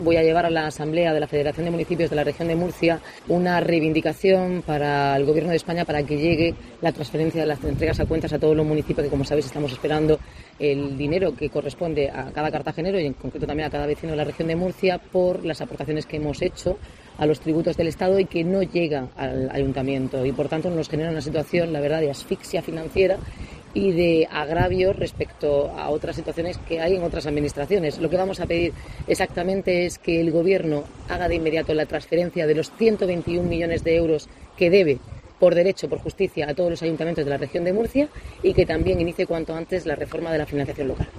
Voy a llevar a la Asamblea de la Federación de Municipios de la Región de Murcia una reivindicación para el Gobierno de España para que llegue la transferencia de las entregas a cuentas a todos los municipios, que como sabéis estamos esperando el dinero que corresponde a cada cartagenero y en concreto también a cada vecino de la Región de Murcia por las aportaciones que hemos hecho a los tributos del Estado y que no llega al Ayuntamiento y por tanto nos genera una situación, la verdad, de asfixia financiera y de agravio respecto a otras situaciones que hay en otras administraciones. Lo que vamos a pedir exactamente es que el Gobierno haga de inmediato la transferencia de los 121 millones de euros que debe por derecho, por justicia, a todos los ayuntamientos de la Región de Murcia y que también inicie cuanto antes la reforma de la financiación local.